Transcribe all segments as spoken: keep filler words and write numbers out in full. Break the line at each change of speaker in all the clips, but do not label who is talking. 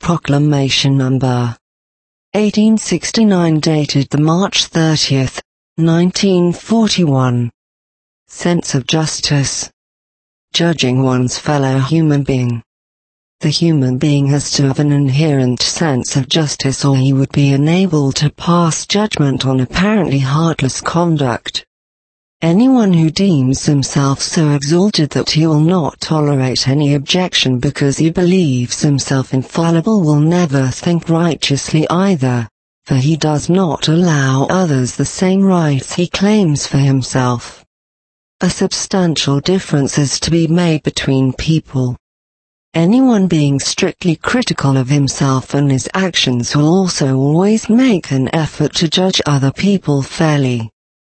Proclamation Number eighteen sixty-nine, dated the March thirtieth, nineteen forty-one. Sense of justice. Judging one's fellow human being. The human being has to have an inherent sense of justice, or he would be unable to pass judgment on apparently heartless conduct. Anyone who deems himself so exalted that he will not tolerate any objection because he believes himself infallible will never think righteously either, for he does not allow others the same rights he claims for himself. A substantial difference is to be made between people. Anyone being strictly critical of himself and his actions will also always make an effort to judge other people fairly.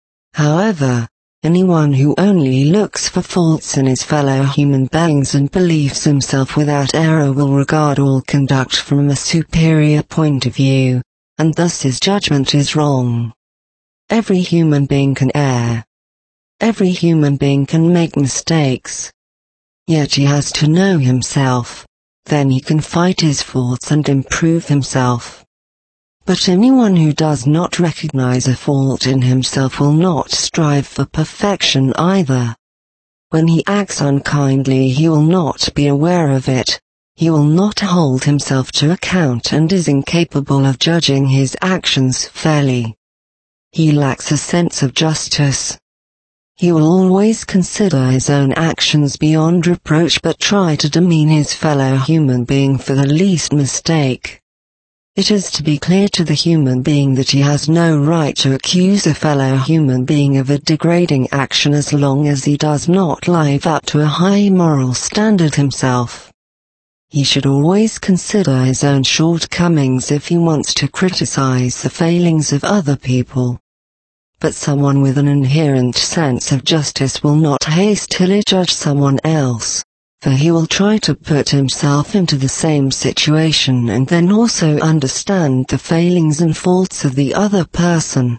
However, anyone who only looks for faults in his fellow human beings and believes himself without error will regard all conduct from a superior point of view, and thus his judgment is wrong. Every human being can err. Every human being can make mistakes. Yet he has to know himself, then he can fight his faults and improve himself. But anyone who does not recognize a fault in himself will not strive for perfection either. When he acts unkindly, he will not be aware of it, he will not hold himself to account and is incapable of judging his actions fairly. He lacks a sense of justice. He will always consider his own actions beyond reproach but try to demean his fellow human being for the least mistake. It is to be clear to the human being that he has no right to accuse a fellow human being of a degrading action as long as he does not live up to a high moral standard himself. He should always consider his own shortcomings if he wants to criticize the failings of other people. But someone with an inherent sense of justice will not hastily judge someone else, for he will try to put himself into the same situation and then also understand the failings and faults of the other person.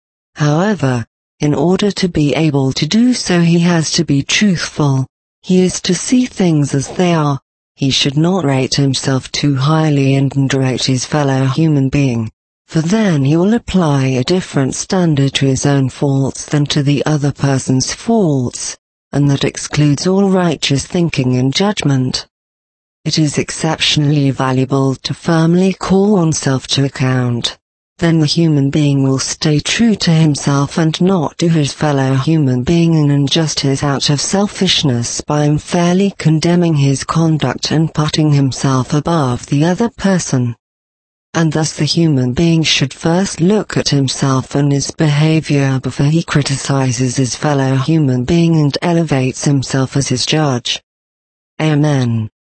However, in order to be able to do so, he has to be truthful. He is to see things as they are. He should not rate himself too highly and underrate his fellow human being, for then he will apply a different standard to his own faults than to the other person's faults, and that excludes all righteous thinking and judgment. It is exceptionally valuable to firmly call oneself to account. Then the human being will stay true to himself and not do his fellow human being an injustice out of selfishness by unfairly condemning his conduct and putting himself above the other person. And thus the human being should first look at himself and his behavior before he criticizes his fellow human being and elevates himself as his judge. Amen.